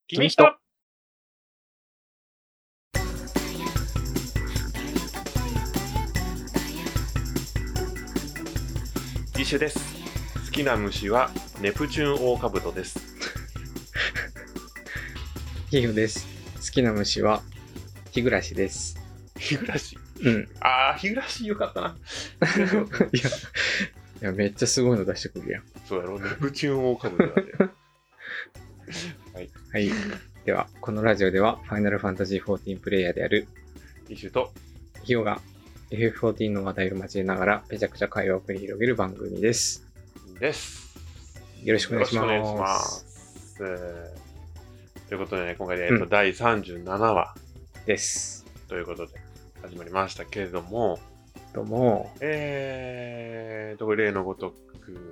君とイシュです。好きな虫はネプチューンオオカブトです。 ヒヨです。好きな虫は日暮らしです。 日暮らし。 うん。 日暮らしよかったな。 いやめっちゃすごいの出してくるやん。 そうやろ、ネプチューンオオカブトだね。はい。 はい。では、このラジオでは、ファイナルファンタジー14プレイヤーであるイシュとヒヨが FF14 の話題を交えながら、めちゃくちゃ会話を繰り広げる番組です。 です。 よろしくお願いします。 よろしくお願いします。ということでね、今回で、第37話です。 ということで始まりましたけれども、 どうも。 例のごとく、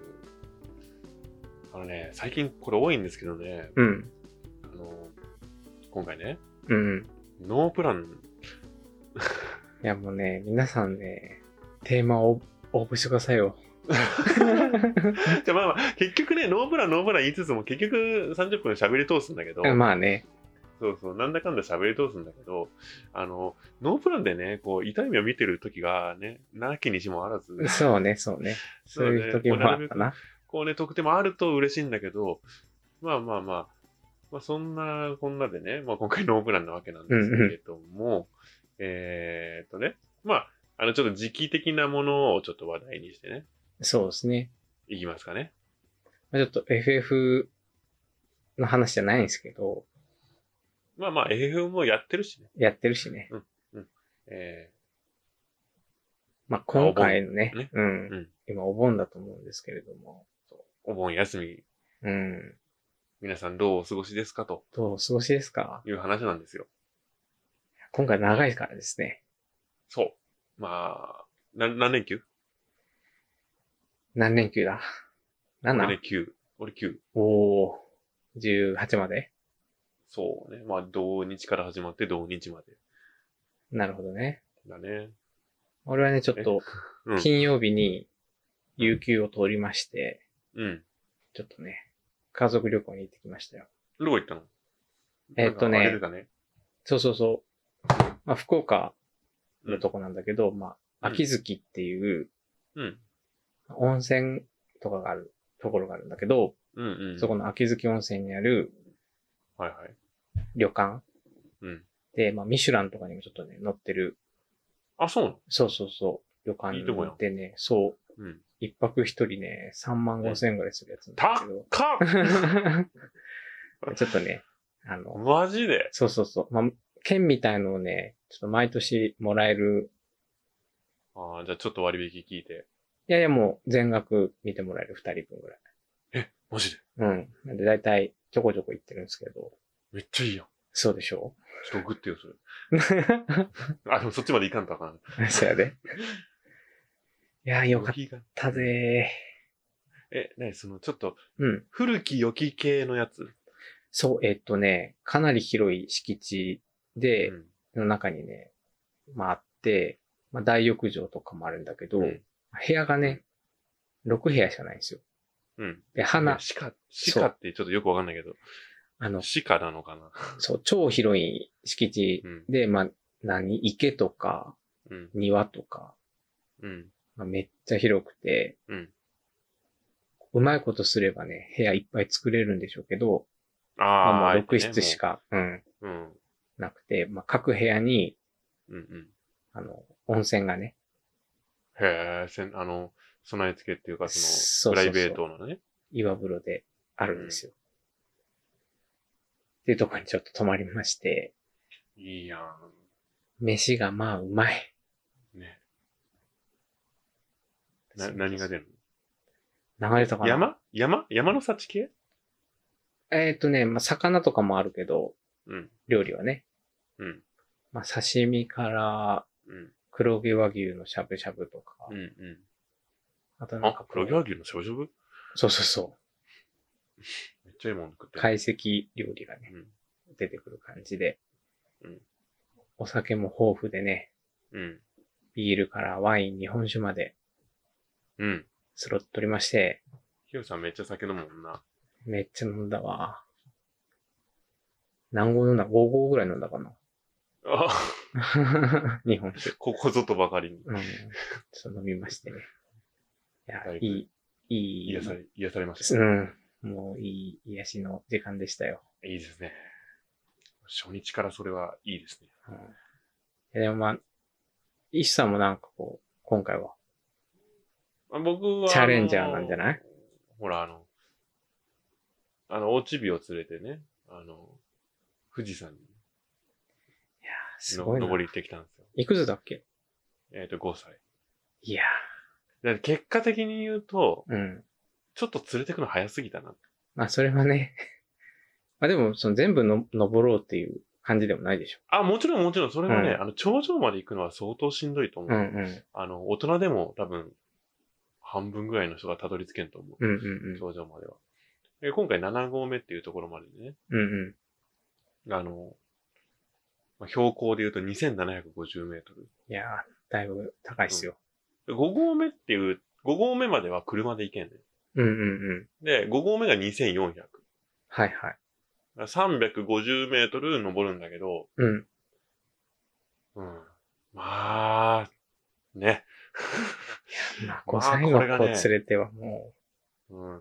最近これ多いんですけどね、 うん。 今回ね、 うん。 ノープラン。 いやもうね、皆さんね、テーマを応募してくださいよ。 じゃあまあ結局ね、ノープラン言いつつも結局30分喋り通すんだけど、 まあね。 そう、なんだかんだ喋り通すんだけど、ノープランでね、こう、痛い目を見てる時がね、なきにしもあらず。 そうね。そういう時もあったな。 こうね、特典もあると嬉しいんだけど、まあそんなこんなでね、まあ今回ノープランなわけなんですけれども、ちょっと時期的なものをちょっと話題にしてね。 そうですね。 いきますかね。 ちょっと FF の話じゃないんですけど。 まあ FF もやってるしね。 やってるしね。 うん。 まあ今回のね、今お盆だと思うんですけれども。 お盆休み。皆さんどうお過ごしですかと。 どうお過ごしですかいう話なんですよ。 今回長いからですね。 そう。まあ、何連休？ 何連休だ ?7? 俺ね、9。俺9。 おー、18まで？ そうね。まあ、同日から始まって同日まで。 なるほどね。 だね。 俺はね、ちょっと、金曜日に、有給を取りまして、ちょっとね、家族旅行に行ってきましたよ。 どこ行ったの？ そう。まあ、福岡のとこなんだけど、まあ、秋月っていう、温泉とかがあるところがあるんだけど、そこの秋月温泉にある、旅館で、まあ、ミシュランとかにもちょっとね、載ってる。 あ、そうなの？ そう。旅館でね、そう。一泊一人ね、35,000円ぐらいするやつなんだけど。 高っちょっとね、 マジで？ そう。まあ、券みたいのをね、ちょっと毎年もらえる。 じゃあちょっと割引聞いて。 いやもう全額見てもらえる2人分ぐらい。 マジで？ なんで大体ちょこちょこ行ってるんですけど。 めっちゃいいやん。 そうでしょう？ちょっと送ってよ、それ。でもそっちまで行かんとあかん。 そうやで。いや、よかったぜちょっと、古き良き系のやつ？ そう、かなり広い敷地で、の中にね、まああって、まあ大浴場とかもあるんだけど、部屋がね、6部屋しかないんですよ。で、 鹿ってちょっとよくわかんないけど。鹿なのかな？ そう、超広い敷地で、まあ、池とか、庭とか、まあ、めっちゃ広くて、うまいことすればね、部屋いっぱい作れるんでしょうけど、まあ、6室しか、なくて、まあ、各部屋に、温泉がね。 へぇ、備え付けっていうか、プライベートのね。 岩風呂であるんですよ。っていうところにちょっと泊まりまして。 いいやん。 飯がまあうまい。 ね。何が出るの？流れたかな？ 山の幸系？ まあ、魚とかもあるけど、料理はね。まあ、刺身から、黒毛和牛のしゃぶしゃぶとか。あとなんか黒毛和牛のしゃぶしゃぶ？ そう。 めっちゃいいもん食ってる。 懐石料理がね、出てくる感じで。お酒も豊富でね。ビールからワイン、日本酒まで。スロット取りまして。 ヒヨさんめっちゃ酒飲むもんな。 めっちゃ飲んだわ。 何合飲んだ？ 5 合ぐらい飲んだかな。 あ日本酒。 ここぞとばかりに。 うん。そう飲みましてね。いや、 癒されました。 うん。もういい癒しの時間でしたよ。 いいですね。初日からそれはいいですね。 うん、でもまあ、石さんもなんかこう、今回は。 僕は。 チャレンジャーなんじゃない？ ほら、おちびを連れてね、富士山に。いやすごいな。 登り行ってきたんですよ。 いくつだっけ ？5歳。 いやー。結果的に言うと、 うん。 ちょっと連れてくの早すぎたな。 まあ、それはね。まあでも、その全部の登ろうっていう感じでもないでしょ。 もちろん、それはね、頂上まで行くのは相当しんどいと思う。 うんうん。 大人でも多分、半分ぐらいの人がたどり着けんと思う。 うんうんうん。 頂上までは。今回7合目っていうところまでね。 うんうん。標高で言うと2750メートル。 いやー、だいぶ高いっすよ。 5合目っていう、5合目までは車で行けんね。 うんうんうん。 で、5合目が2400。 はいはい。 350メートル登るんだけど、 うん。 うん。まあ、ね。 いや、まあ、5歳の子連れてはもう。うん。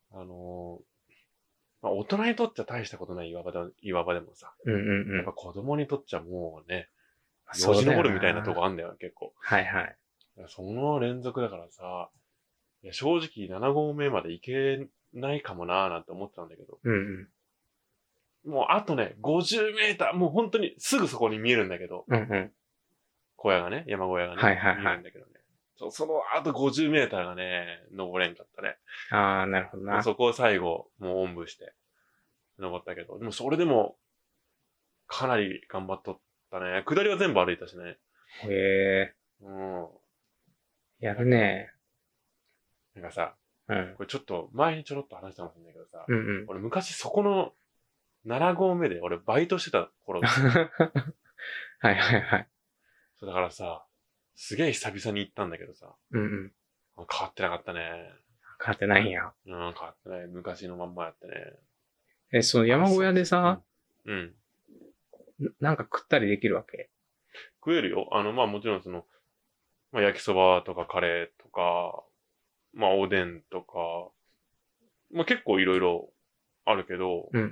まあ、大人にとっちゃ大したことない岩場でもさ。 うんうんうん。 やっぱ子供にとっちゃもうね、 そうよじ登るみたいなとこあんだよ、結構。 はいはい。 その連続だからさ、いや正直7合目まで行けないかもなーなんて思ってたんだけど。 うんうん。もうあとね、50メーター、もう本当にすぐそこに見えるんだけど。 うん。うんうん。 小屋がね、山小屋がね、 はいはいはい見えるんだけどね。そのあと50メーターがね、登れんかったね。 ああ、なるほどな。 そこを最後、もうおんぶして、登ったけど。でもそれでも、かなり頑張っとったね。下りは全部歩いたしね。 へえ。 うん。 やるね。 なんかさ、 うん。 これちょっと前にちょろっと話したかもしれないけどさ、 うんうん。 俺昔そこの7合目で俺バイトしてた頃はいはいはい。 そうだからさ、すげえ久々に行ったんだけどさ、 うんうん。 変わってなかったね。 変わってないんや。 変わってない。昔のまんまやってね。 その山小屋でさ、 うん。 なんか食ったりできるわけ？ 食えるよ。まあもちろんまあ焼きそばとかカレーとか、まあおでんとか、まあ結構いろいろあるけど、 うんうん。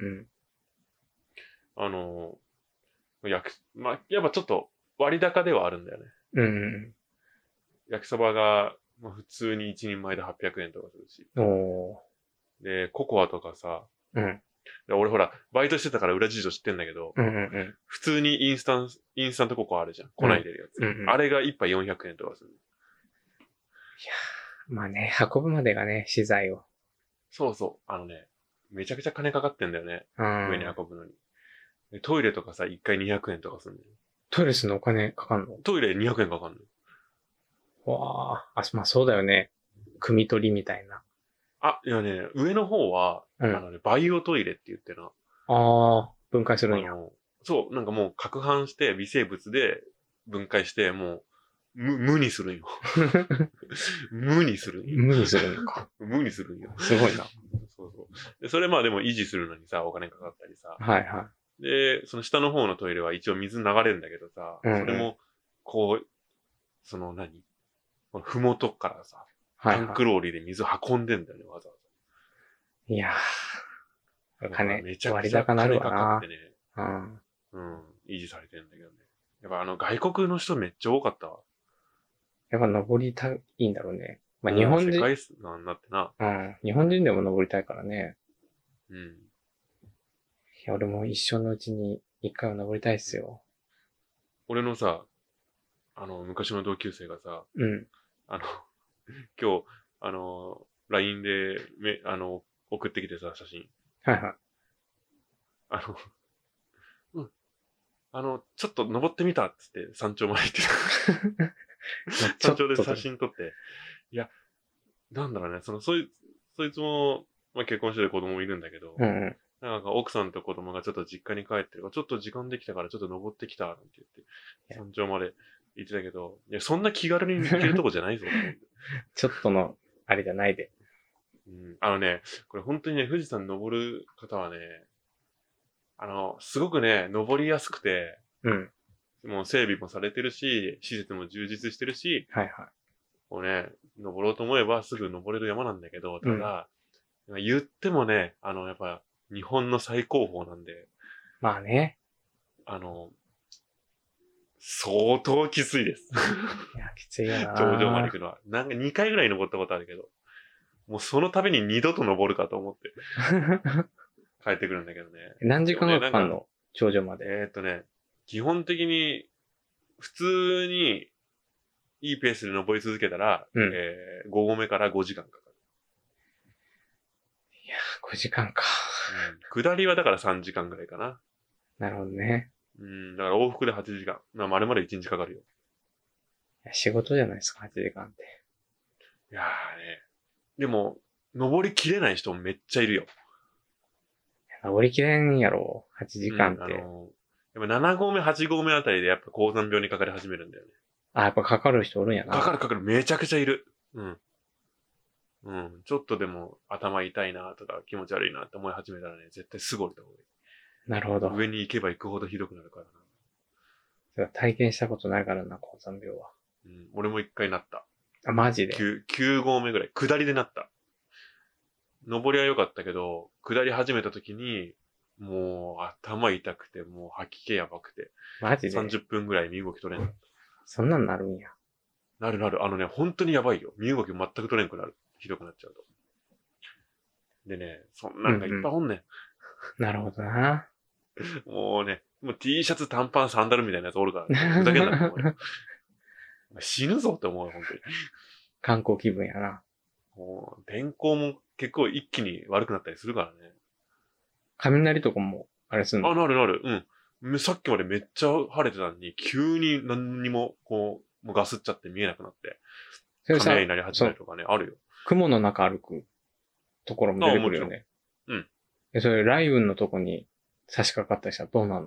まあやっぱちょっと割高ではあるんだよね。 うんうん。 焼きそばが、まあ、普通に一人前で800円とかするし。 おー。で、ココアとかさ、 うん。 俺ほら、バイトしてたから裏事情知ってんだけど、 うんうんうん。 普通にインスタントココアあるじゃん。粉入れるやつ。 うんうん。 あれが一杯400円とかする。いやまあね、運ぶまでがね、資材を。 そうそう。めちゃくちゃ金かかってんだよね。上に運ぶのに。でトイレとかさ、1回200円とかするんだよ。 トイレするのお金かかんの？ トイレ200円かかんの。 わあ、まあそうだよね。汲み取りみたいな。 いやね、上の方は、バイオトイレって言ってな。 ああ、分解するんや。 そう、なんかもう攪拌して微生物で分解して、もう、無にするんよ。無にするんよ。 無にするのか。 無にするんよ。 すごいな。 そうそう。でそれまあでも維持するのにさ、お金かかったりさ。 はいはい。 で、その下の方のトイレは一応水流れるんだけどさ、 うんうん、 それも、こう、このふもとからさ、タンクローリーで水運んでんだよね、わざわざ。いやー、金、 めちゃくちゃ金かかってね、維持されてるんだけどね。やっぱ外国の人めっちゃ多かったわ。 やっぱ登りたいんだろうね。まあ日本人。 世界遺産になってな。 うん。日本人でも登りたいからね。 うん。いや、俺も一生のうちに一回は登りたいっすよ。 俺のさ、昔の同級生がさ、 うん。 今日、LINE で、送ってきてさ、写真。 はいはい。 ちょっと登ってみたっつって山頂まで行ってた。山頂で写真撮って。いや、なんだろうね、そいつも、まあ、結婚してる子供いるんだけど、 うんうん、 なんか奥さんと子供がちょっと実家に帰ってるから、ちょっと時間できたからちょっと登ってきた、なんて言って、山頂まで行ってたけど、いや、そんな気軽に行けるとこじゃないぞ、 ちょっとの、あれじゃないで。 うん、これ本当にね、富士山登る方はね、 すごくね、登りやすくて、 うん。 もう整備もされてるし、施設も充実してるし、 はいはい。 こうね、登ろうと思えばすぐ登れる山なんだけど、ただ、言ってもね、やっぱ、日本の最高峰なんで、 まあね。 相当きついです。 いや、きついよな。 頂上まで行くのは。なんか2回ぐらい登ったことあるけど、もうその度に二度と登るかと思って帰ってくるんだけどね。 何時間がかかるの？頂上まで。 基本的に、普通に、いいペースで登り続けたら、5合目から5時間かかる。 いやー、5時間か。 下りはだから3時間ぐらいかな。 なるほどね。 だから往復で8時間。丸々1日かかるよ。 仕事じゃないですか、8時間って。 いやーね。でも、登りきれない人もめっちゃいるよ。 登りきれんやろ、8時間って。 やっぱ7合目、8合目あたりでやっぱ高山病にかかり始めるんだよね。 やっぱかかる人おるんやな。 かかる。めちゃくちゃいる。ちょっとでも頭痛いなとか気持ち悪いなって思い始めたらね、絶対すぐ降りた方がいい。 なるほど。 上に行けば行くほどひどくなるからな。 それは体験したことないからな、高山病は。 俺も1回なった。 マジで 9合目ぐらい。下りでなった。上りは良かったけど、下り始めた時に、もう頭痛くて、もう吐き気やばくて。 マジで ?30 分ぐらい身動き取れんかった。 そんなんなるんや。 なる。本当にやばいよ。身動き全く取れんくなる。ひどくなっちゃうと。でね、そんなんがいっぱいおんねん。 なるほどな。 もう T シャツ、短パン、サンダルみたいなやつおるから、ね、ふざけんなって思うよ。死ぬぞって思うよ、本当に。 観光気分やな。 もう、天候も結構一気に悪くなったりするからね。 雷とかも、あれすんの？ なる。さっきまでめっちゃ晴れてたのに、急に何にも、もうガスっちゃって見えなくなって。雷になり始めるとかね、あるよ。 雲の中歩くところも出てくるよね。それ、雷雲のとこに差し掛かったりしたらどうなるの？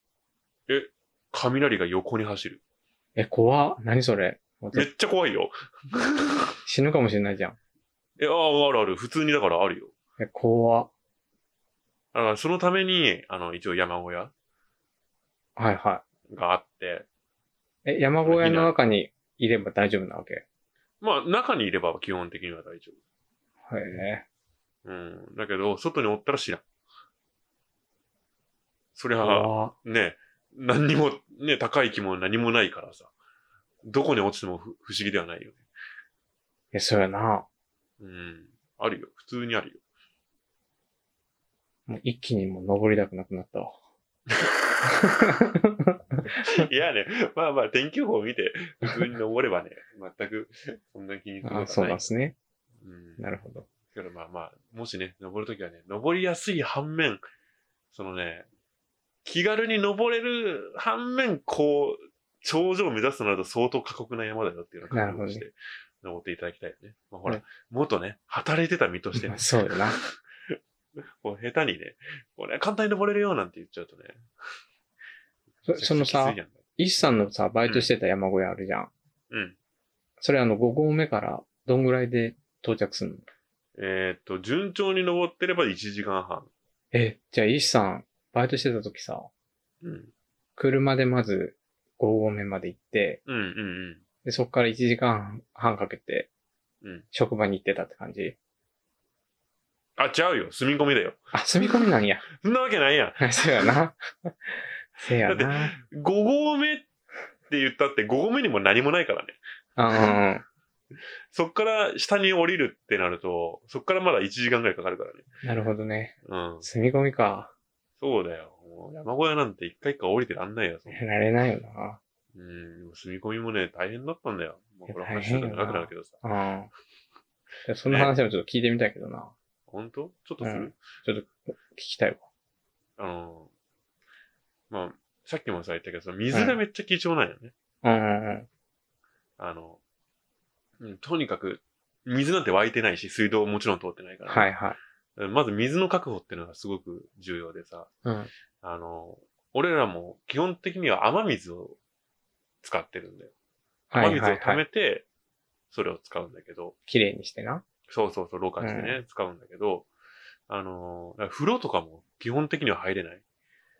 雷が横に走る。 怖っ。何それ。 めっちゃ怖いよ。 死ぬかもしれないじゃん。 ある。普通にだからあるよ。 怖っ。 そのために、一応山小屋はいはい。 があって。 山小屋の中にいれば大丈夫なわけ？ 中にいれば基本的には大丈夫。へえ。 だけど、外におったら知らん。そりゃ、ね、何にも、ね、高い木も何もないからさ。どこに落ちても不思議ではないよね。 そうやな。 あるよ。普通にあるよ。 もう一気にもう登りたくなくなったわ。 いやね、天気予報を見て、普通に登ればね、全く、そんな気にすることはない。 そうなんですね。なるほど。 だからもしね、登るときはね、登りやすい反面、気軽に登れる反面、頂上を目指すとなると相当過酷な山だよっていうのを覚悟して登っていただきたいよね。ほら、元ね、働いてた身としてね。 そうよな。 下手にね、簡単に登れるよなんて言っちゃうとね。 そのさ、石さんのさ、バイトしてた山小屋あるじゃん。それ5合目からどんぐらいで到着するの？順調に登ってれば1時間半。 じゃあ石さん、バイトしてた時さ、車でまず5合目まで行って、で、そっから1時間半かけて、職場に行ってたって感じ？ 違うよ。住み込みだよ。 住み込みなんや。 そんなわけないやん。 そうやな。せやな。 だって、5合目って言ったって5合目にも何もないからね。そっから下に降りるってなると、そっからまだ1時間ぐらいかかるからね。 なるほどね。住み込みか。 そうだよ。もう山小屋なんて一回一回降りてらんないよ。 られないよな。 住み込みもね、大変だったんだよ。もうこれ話すると長くなるけどさ。 そんな話もちょっと聞いてみたいけどな。 本当？ちょっとする？ ちょっと聞きたいわ。さっきもさ言ったけどさ、水がめっちゃ貴重なんよね。とにかく、水なんて湧いてないし、水道もちろん通ってないから、ね。まず水の確保っていうのがすごく重要でさ、俺らも基本的には雨水を使ってるんだよ。雨水を溜めて、それを使うんだけど。 綺麗にしてな。 そう、ろ過してね、使うんだけど、風呂とかも基本的には入れない。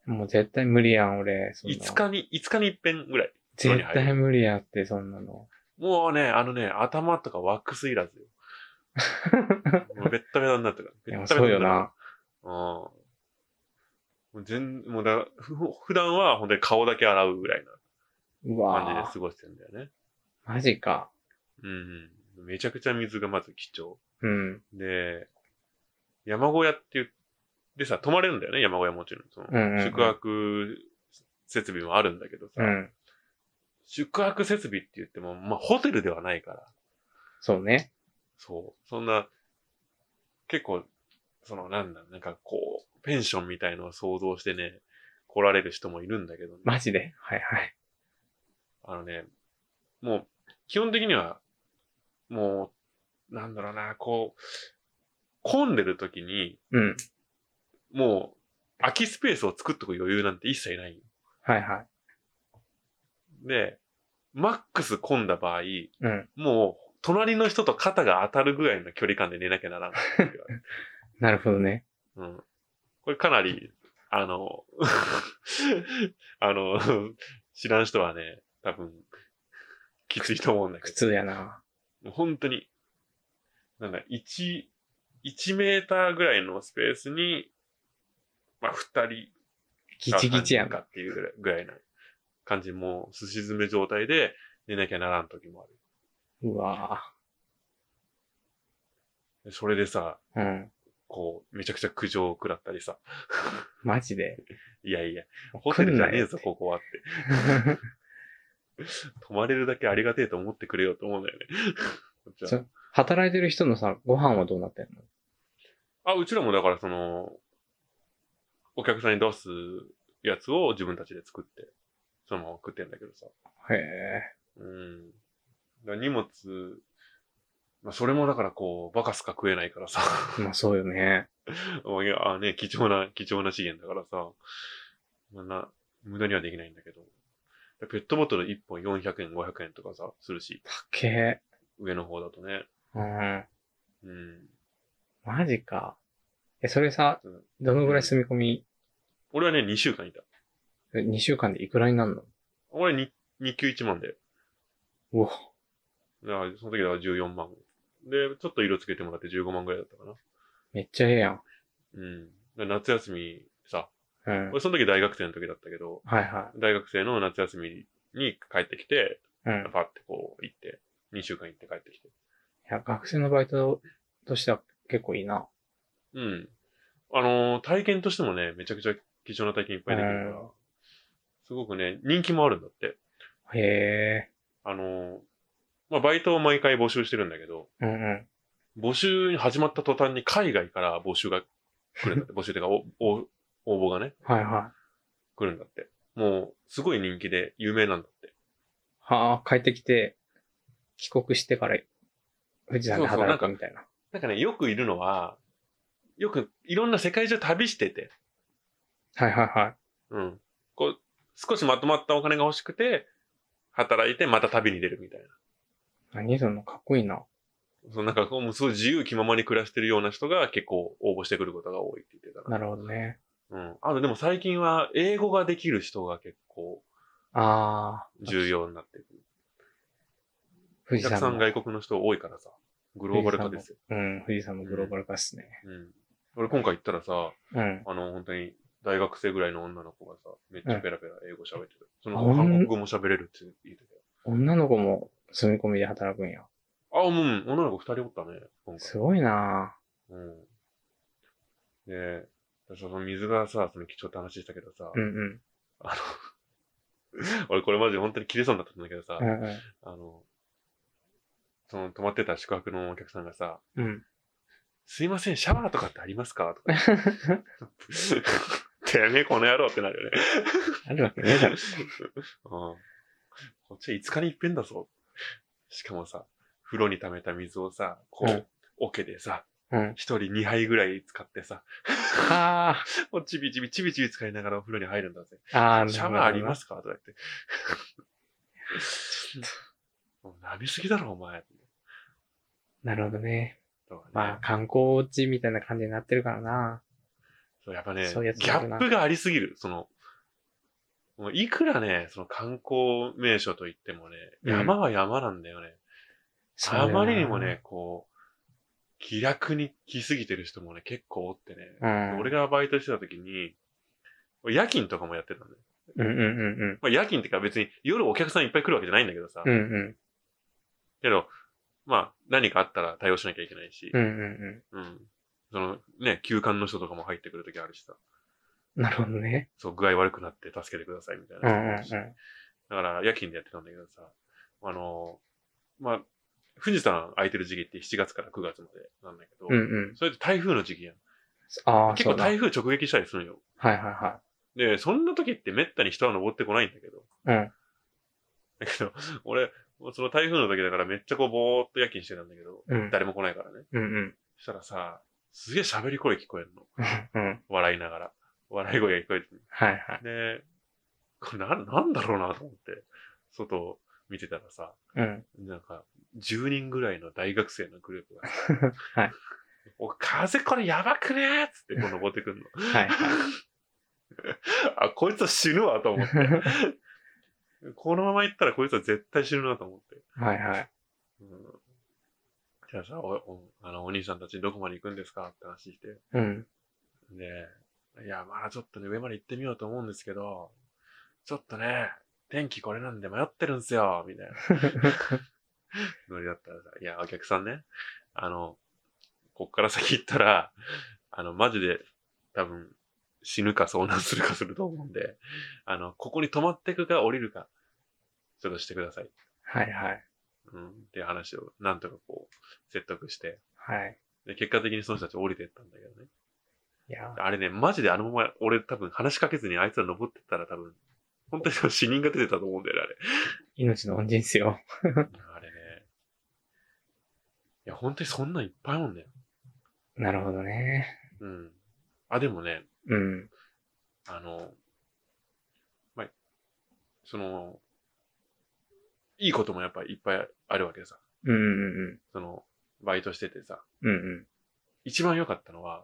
もう絶対無理やん、俺。 5日に一遍ぐらい。 絶対無理やって、そんなの。 もうね、頭とかワックスいらずよ。もうベッタベタになってる。 いや、そうよな。 もう普段は本当に顔だけ洗うぐらいな感じで過ごしてるんだよね。 マジか。 うん。めちゃくちゃ水がまず貴重。 うん。 で、山小屋って言ってさ、泊まれるんだよね、山小屋もちろん。宿泊設備もあるんだけどさ、宿泊設備って言っても、まあ、ホテルではないから。 そうね。 そう。そんな、結構、なんかこう、ペンションみたいのを想像してね、来られる人もいるんだけどね。 マジで？はいはい。 もう、基本的には、もう、なんだろうな、こう、混んでる時に、もう、空きスペースを作っとく余裕なんて一切ない。 はいはい。 で、マックス混んだ場合、もう、隣の人と肩が当たるぐらいの距離感で寝なきゃならん。 なるほどね。 これかなり、知らん人はね、多分、きついと思うんだけど。 苦痛やな。 本当に、なんか1メーターぐらいのスペースに、まあ、2人、 ギチギチやんかっていうぐらいな感じ、もう、すし詰め状態で寝なきゃならん時もある。うわぁ。それでさ、こう、めちゃくちゃ苦情を食らったりさ。 マジで？ いやいや、ホテルじゃねえぞ、ここはって。泊まれるだけありがてえと思ってくれよと思うんだよね。 働いてる人のさ、ご飯はどうなってんの？ うちらもだからお客さんに出すやつを自分たちで作って、そのまま食ってんだけどさ。 へえ。 荷物、まあ、それもだからこう、バカすか食えないからさ。 まあそうよね。 いや、ね、貴重な資源だからさ。無駄にはできないんだけど。ペットボトル1本400円、500円とかさ、するし。 高え。 上の方だとね。 マジか。それさ、どのぐらい住み込み？ 俺はね、2週間いた。 2週間でいくらになるの？ 俺2級1万で。 うお。 その時は14万。で、ちょっと色つけてもらって15万ぐらいだったかな。 めっちゃええやん。 夏休みさ、俺その時大学生の時だったけど、大学生の夏休みに帰ってきて、パッてこう行って、2週間行って帰ってきて。 いや、学生のバイトとしては結構いいな。 体験としてもね、めちゃくちゃ貴重な体験いっぱいできるから、すごくね、人気もあるんだって。 へえ。 まあ、バイトを毎回募集してるんだけど、募集始まった途端に海外から募集が来るんだって。募集っていうか、応募がね。来るんだって。もう、すごい人気で有名なんだって。 はあ、帰ってきて、帰国してから、富士山で働くみたいな。 なんかね、よくいるのは、よくいろんな世界中旅してて。こう、少しまとまったお金が欲しくて、働いてまた旅に出るみたいな。 何そのかっこいいな。 なんかもうすごい自由気ままに暮らしてるような人が結構応募してくることが多いって言ってたなるほどね。 あとでも最近は英語ができる人が結構重要になってくる。お客さん外国の人多いからさ、グローバル化ですよ。 富士山のグローバル化っすね。 俺今回行ったらさ、本当に大学生ぐらいの女の子がさ、めっちゃペラペラ英語喋ってる。その韓国語も喋れるって言ってたよ。 女の子も住み込みで働くんや。 女の子2人おったね、 今回。すごいなぁ。で、その水がさ、その貴重って話したけどさ、俺これマジ本当に切れそうになったんだけどさ、その泊まってた宿泊のお客さんがさ、すいません、シャワーとかってありますかとか。てめえこの野郎ってなるよね。 あるわけねえだろ。 こっちは5日に一遍だぞ。しかもさ、風呂に溜めた水をさ、こう、桶でさ、一人2杯ぐらい使ってさ、もうちびちび使いながらお風呂に入るんだぜ。シャワーありますかとか言って。もう舐めすぎだろ、お前。 なるほどね。まあ、観光地みたいな感じになってるからな。 そう、やっぱね、ギャップがありすぎる。 もういくらね、その観光名所といってもね、山は山なんだよね。あまりにもね、こう、気楽に来すぎてる人もね、結構おってね。俺がバイトしてた時に、夜勤とかもやってたんだよ。まあ、夜勤ってか別に夜お客さんいっぱい来るわけじゃないんだけどさ。けど、まあ、何かあったら対応しなきゃいけないし。そのね、休館の人とかも入ってくる時あるしさ。 なるほどね。 そう、具合悪くなって助けてくださいみたいな。だから夜勤でやってたんだけどさ。まあ、富士山空いてる時期って7月から9月までなんだけど、それって台風の時期やん。結構台風直撃したりするよ。で、そんな時ってめったに人は登ってこないんだけど。だけど、俺、その台風の時だからめっちゃこうぼーっと夜勤してたんだけど、誰も来ないからね。そしたらさ、すげえ喋り声聞こえるの。笑いながら。笑い声が聞こえてる。で、これなんだろうなと思って、外を見てたらさ、なんか、10人ぐらいの大学生のグループが、お、風これやばくねーつってこう登ってくんの。あ、こいつは死ぬわと思って。このまま行ったらこいつは絶対死ぬなと思って。じゃあさ、お兄さんたちどこまで行くんですかって話して。で、いや、まあちょっとね、上まで行ってみようと思うんですけど、ちょっとね、天気これなんで迷ってるんすよ、みたいな。ノリだったらさ、いや、お客さんね、こっから先行ったら、マジで多分死ぬか遭難するかすると思うんで、ここに泊まってくか降りるか、ちょっとしてください。っていう話をなんとかこう、説得して。で、結果的にその人たち降りてったんだけどね。あれね、マジであのまま、俺多分話しかけずにあいつら登ってったら多分、本当に死人が出てたと思うんだよね、あれ。 命の恩人っすよ。 あれね。いや、本当にそんなんいっぱいあるんだよ。 なるほどね。 あ、でもね。まあ、いいこともやっぱりいっぱいあるわけでさ。バイトしててさ。一番良かったのは、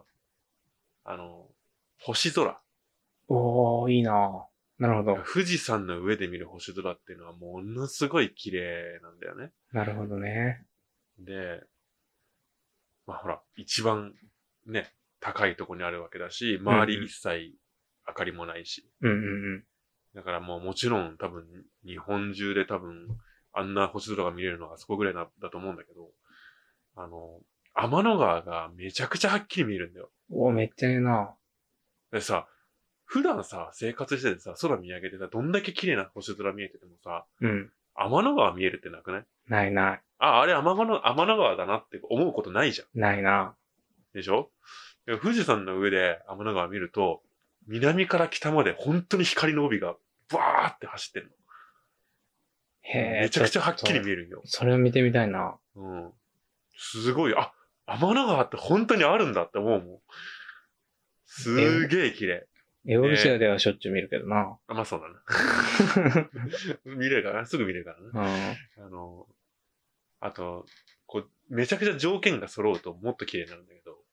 星空。 おー、いいな。なるほど。 富士山の上で見る星空っていうのはものすごい綺麗なんだよね。 なるほどね。 で、まあほら、一番ね、高いところにあるわけだし、周り一切明かりもないし。だからもちろん多分、日本中で多分、あんな星空が見れるのがそこぐらいだと思うんだけど、天の川がめちゃくちゃはっきり見えるんだよ。 めっちゃいいな。 でさ、普段さ、生活しててさ、空見上げてさ、どんだけ綺麗な星空見えててもさ、天の川見えるってなくない？ ない。 あれ天の川だなって思うことないじゃん。 ないな。 でしょ？富士山の上で天の川見ると、南から北まで本当に光の帯がバーって走ってんの。めちゃくちゃはっきり見えるんよ。 それを見てみたいな。 すごい、天の川って本当にあるんだって思うもん。すげえ綺麗。 エオルシアではしょっちゅう見るけどな。 まあそうだな。見れるからな。すぐ見れるからな。あと、めちゃくちゃ条件が揃うともっと綺麗になるんだけど。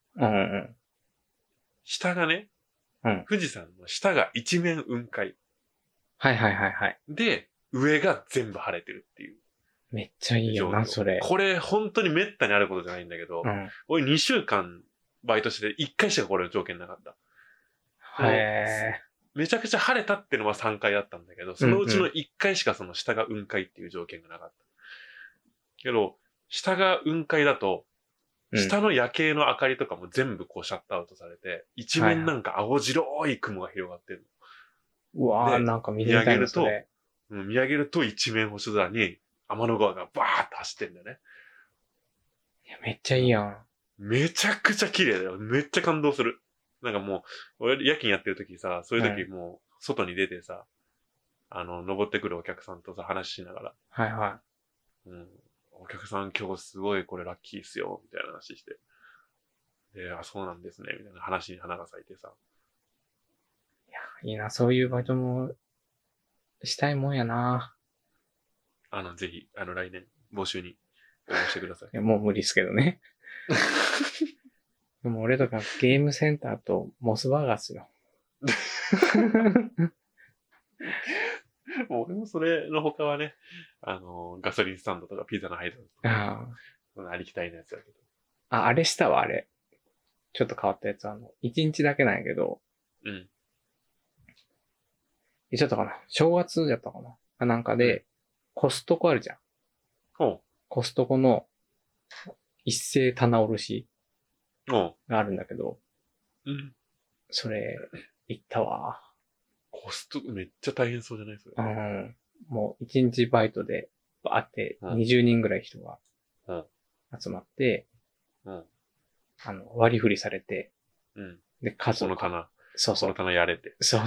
下がね、富士山の下が一面雲海。で、上が全部晴れてるっていう。 めっちゃいいよな、それ。 これ本当に滅多にあることじゃないんだけど、俺2週間バイトして1回しかこれの条件なかった。めちゃくちゃ晴れたっていうのは3回あったんだけど、そのうちの1回しかその下が雲海っていう条件がなかった。けど、下が雲海だと、下の夜景の明かりとかも全部こうシャットアウトされて、一面なんか青白い雲が広がってる。 うわー、なんか見上げると、 見上げると一面星空に天の川がバーって走ってんだよね。 いや、めっちゃいいやん。 めちゃくちゃ綺麗だよ。めっちゃ感動する。なんかもう、俺夜勤やってる時さ、そういう時もう、外に出てさ、登ってくるお客さんとさ、話しながら。お客さん今日すごいこれラッキーっすよ、みたいな話して。で、そうなんですね、みたいな話に花が咲いてさ。 いや、いいな、そういうバイトも、したいもんやな。 ぜひ、来年、募集に応募してください。 いや、もう無理っすけどね。でも俺とかゲームセンターとモスバーガーっすよ。 俺もそれの他はね、ガソリンスタンドとかピザの配達とか、ありきたりなやつだけど。 あれしたわ、あれ。ちょっと変わったやつ、1日だけなんやけど。 うん。 いつだったかな正月やったかななんかで、コストコあるじゃん。コストコの一斉棚卸しがあるんだけど。 うん。 それ、行ったわ。 コストコめっちゃ大変そうじゃないそれ。 もう1日バイトでバーって20人ぐらい人が集まって、割り振りされて、で、 この棚。 そうそう。 この棚やれて。 そう。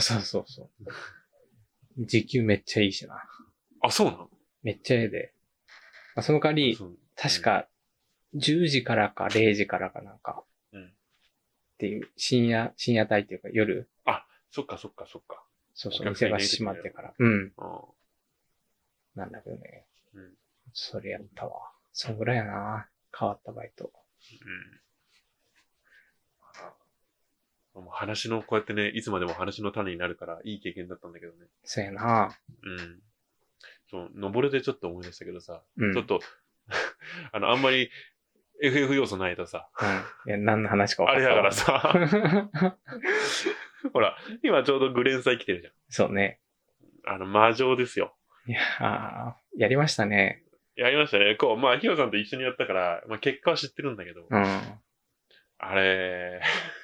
時給めっちゃいいしな。 あ、そうなの？ めっちゃええで。その代わり、確か10時からか0時からかなんか、っていう、深夜帯っていうか夜。 あ、そっか。そう、 店が閉まってから。なんだけどね。それやったわ。そんぐらいやな。変わったバイト。 話の、こうやってね、いつまでも話の種になるから、いい経験だったんだけどね。 そうやな。 登れてちょっと思い出したけどさ、ちょっと、あんまり FF 要素ないとさ。 いや、何の話か分かった。あれだからさ。ほら、今ちょうどグレン祭来てるじゃん。 そうね。 魔女ですよ。 いややりましたね。 やりましたね。ヒロさんと一緒にやったから、結果は知ってるんだけど。あれ、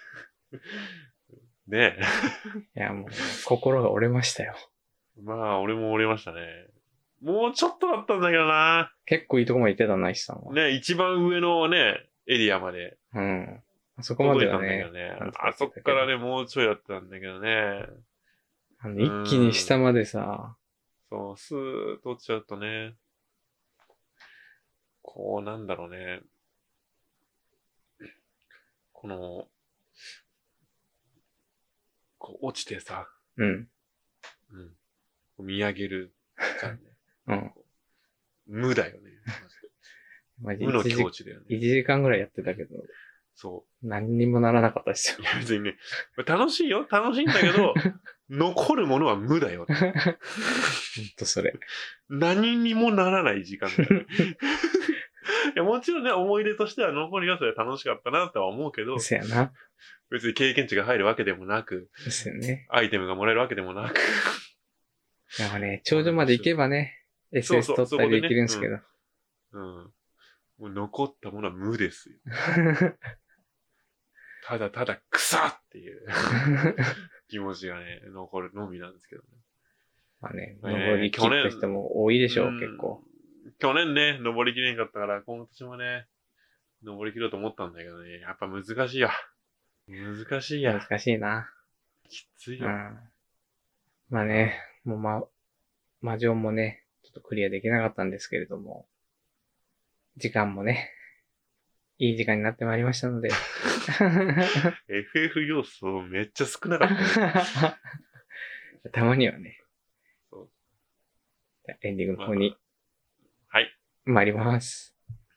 ねえ。いや、もう、心が折れましたよ。 俺も折れましたね。もうちょっとだったんだけどな。 結構いいとこまで行ってたな、石さんは。 ね、一番上のね、エリアまで。 あそこまではね。 あそこからね、もうちょいだったんだけどね。 一気に下までさ。 そう、スーッと落ちちゃうとね。なんだろうね。落ちてさ。見上げるじゃんね。無だよね。無の境地だよね。 1時間ぐらいやってたけど。 そう。 何にもならなかったですよ。 いや別にね、楽しいよ。楽しいんだけど、残るものは無だよ。ほんとそれ。 何にもならない時間だよね。いやもちろんね、思い出としては残りがそれ楽しかったなとは思うけど。 そうやな。 別に経験値が入るわけでもなく。 ですよね。 アイテムがもらえるわけでもなく。 いやね、頂上まで行けばね、SS 取ったりできるんですけど。 もう残ったものは無ですよ。ただただ草っていう気持ちがね、残るのみなんですけどね。 登り切った人も多いでしょう、結構。 去年ね、登りきれんかったから、今年もね、登りきろうと思ったんだけどね、やっぱ難しいや。難しいや。 難しいな。 きついよ。 もう魔女もね、ちょっとクリアできなかったんですけれども、時間もね、いい時間になってまいりましたので。 FF 要素めっちゃ少なかったね。たまにはね。エンディングの方に。 はい。 参ります。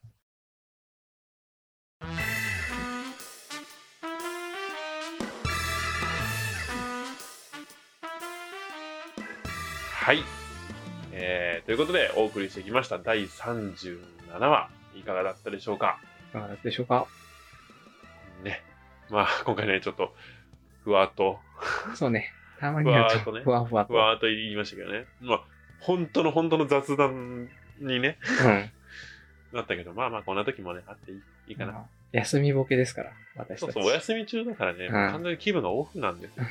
はい。ということでお送りしてきました第37話いかがだったでしょうか。 いかがだったでしょうか。 ね。今回ね、ちょっとふわっと。 そうね。たまにはちょっとふわふわと。 ふわっと言いましたけどね。本当の雑談にね。なったけど、こんな時もね、あっていいかな。 休みボケですから、私たち。 そう、お休み中だからね、完全に気分がオフなんですよ。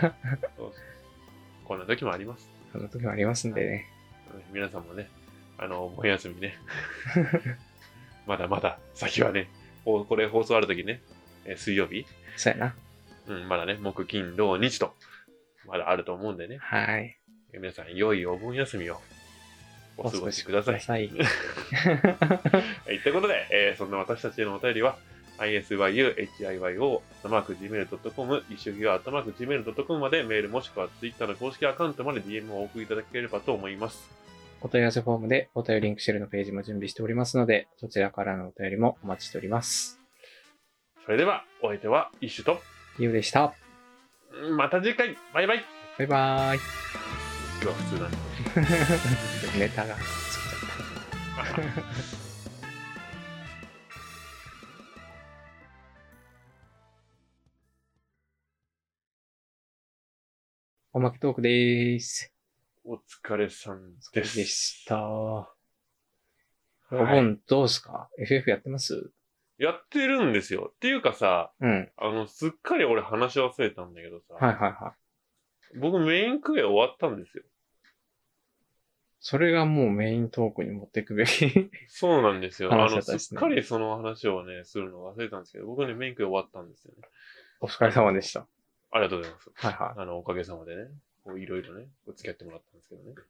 こんな時もあります。 こんな時もありますんでね。 皆さんもね、お休みね。まだまだ先はね、これ放送ある時ね、水曜日そうやな。まだね、木、金、土、日と、まだあると思うんでね。 はい。 皆さん、良いお盆休みをお過ごしください。はい。ということで、そんな私たちへのお便りは、isyuhiyo@gmail.com、一緒には@gmail.com までメールもしくは Twitter の公式アカウントまで DM をお送りいただければと思います。 お問い合わせフォームでお便りリンクシェルのページも準備しておりますので、そちらからのお便りもお待ちしております。 それでは、お相手はイッシュとゆうでした。 また次回、バイバイ。 バイバーイ。 今日は普通なんで。 ネタがつっちゃった。おまけトークでーす。 お疲れさんでした。お盆どうすか？ FF やってます？ やってるんですよ。っていうかさ、 うん。 すっかり俺話し忘れたんだけどさ。 はいはいはい。 僕メインクエ終わったんですよ。 それがもうメイントークに持っていくべきそうなんですよ。 すね、 すっかりその話をね、するの忘れたんですけど、僕ね、メインクエ終わったんですよね。 お疲れ様でした。 ありがとうございます。 はいはい。 おかげさまでね、いろいろね、付き合ってもらったんですけどね。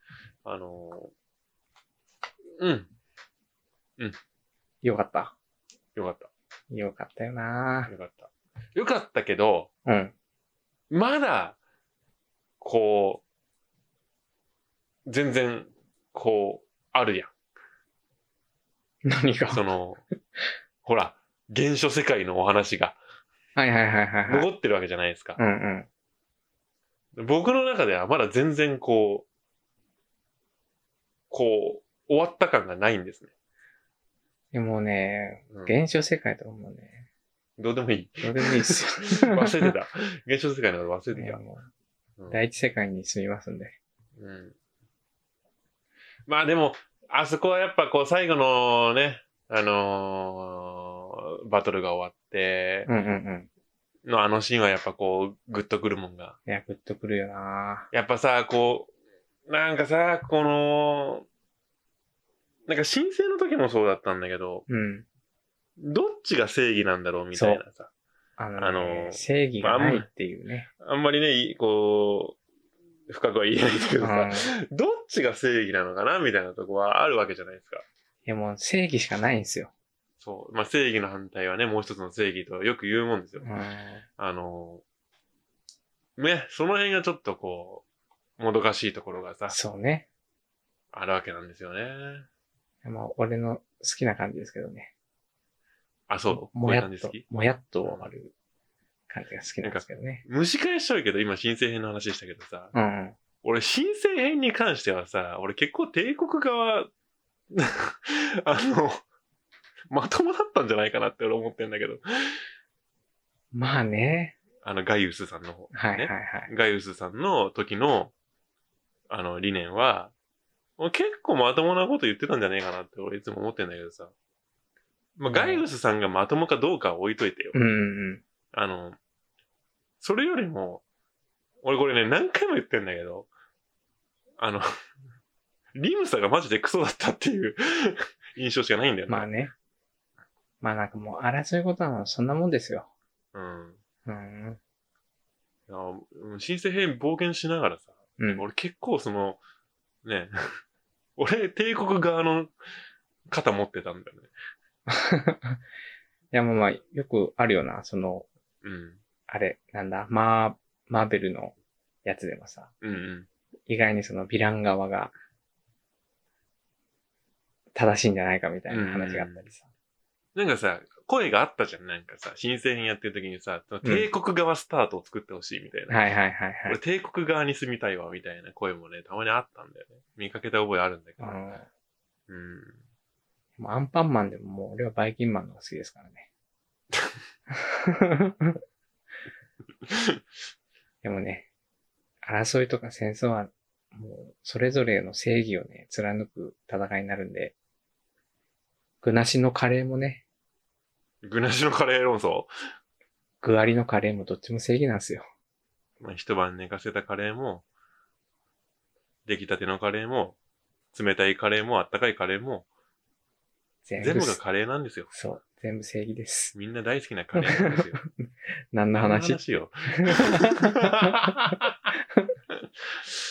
よかった。 よかった。 よかったよなよかった。よかったけど、 うん。 まだ、こう、全然、こう、あるやん。 何がほら、原初世界のお話が。 はいはいはいはい。 残ってるわけじゃないですか。 うんうん。僕の中ではまだ全然こう、終わった感がないんですね。 でもね、原初世界とかもね。 どうでもいい。 どうでもいいっすよ。 忘れてた。原初世界のこと忘れてた。 第一世界に住みますんで。 うん。まあでも、あそこはやっぱこう最後のね、バトルが終わって、のシーンはやっぱこう、グッとくるもんが。 いや、グッとくるよな。 やっぱさ、こう、なんかさ、なんか申請の時もそうだったんだけど、どっちが正義なんだろうみたいなさ。 正義がないっていうね。 あんまりね、こう、深くは言えないんだけどさ、どっちが正義なのかなみたいなとこはあるわけじゃないですか。 いやもう正義しかないんですよ。 そう。まあ、正義の反対はね、もう一つの正義とよく言うもんですよ。ね、その辺がちょっとこう、もどかしいところがさ。 そうね。 あるわけなんですよね。 まあ、俺の好きな感じですけどね。 あ、そうもやっと終わる感じが好きなんですけどね。 蒸し返しちゃうけど、今、新生編の話したけどさ。俺、新生編に関してはさ、俺結構帝国側、まともだったんじゃないかなって俺思ってんだけど。 まあね。 ガイウスさんの方、ね。 はいはいはい。 ガイウスさんの時の、理念は、結構まともなこと言ってたんじゃねえかなって俺いつも思ってんだけどさ。まあ、ガイウスさんがまともかどうかは置いといてよ。それよりも、俺これね、何回も言ってんだけど、リムサがマジでクソだったっていう印象しかないんだよね。 まあね。まあなんかもう争いことはそんなもんですよ。 新生編冒険しながらさ、俺結構ね、俺帝国側の肩持ってたんだよね。 いやもうまあよくあるよな、あれ、なんだ、マーベルのやつでもさ、意外にヴィラン側が正しいんじゃないかみたいな話があったりさ。 なんかさ、声があったじゃん。なんかさ、新生編やってる時にさ、帝国側スタートを作ってほしいみたいな。 はいはいはいはい。 俺帝国側に住みたいわみたいな声もね、たまにあったんだよね。見かけた覚えあるんだけど。 アンパンマンでももう俺はバイキンマンの方が好きですからね。でもね、争いとか戦争はもうそれぞれの正義をね、貫く戦いになるんで、具なしのカレーもね。 具なしのカレー論争？ 具ありのカレーもどっちも正義なんですよ。 まあ、一晩寝かせたカレーも、出来たてのカレーも、冷たいカレーも、あったかいカレーも、全部がカレーなんですよ。 そう。全部正義です。 みんな大好きなカレーなんですよ。 何の話？ 何の話よ。